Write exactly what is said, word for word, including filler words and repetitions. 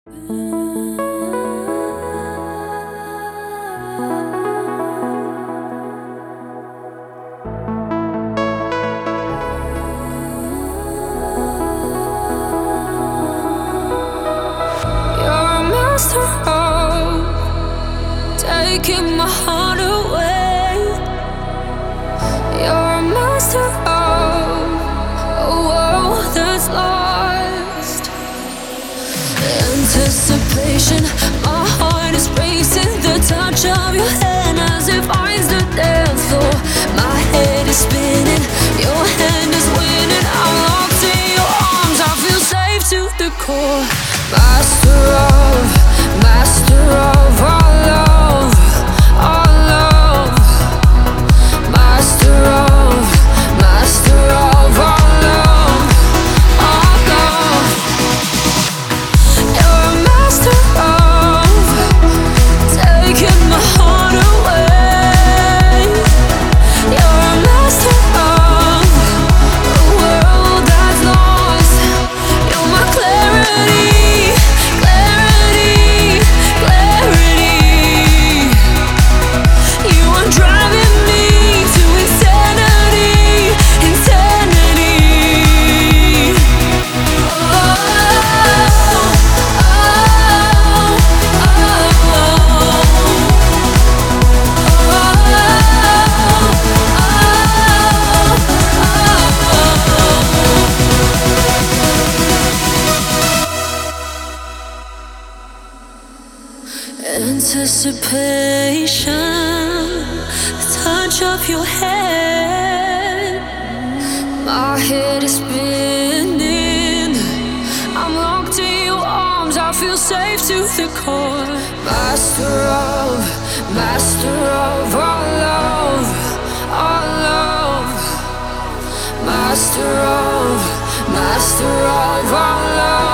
master of taking my heart away. You're a master of a world that's lost. Anticipation, my heart is racing. The touch of your hand as it finds the dance floor. My head is spinning, your hand is winning. I'm locked in your arms, I feel safe to the core. Master of, master of our love, our love. Master of, master of our love, our love. You're a master of taking my heart away. You're a master of a world that's lost. You're my clarity. Anticipation, the touch of your hand. My head is spinning, I'm locked in your arms, I feel safe to the core. Master of, master of our love, our love. Master of, master of our love.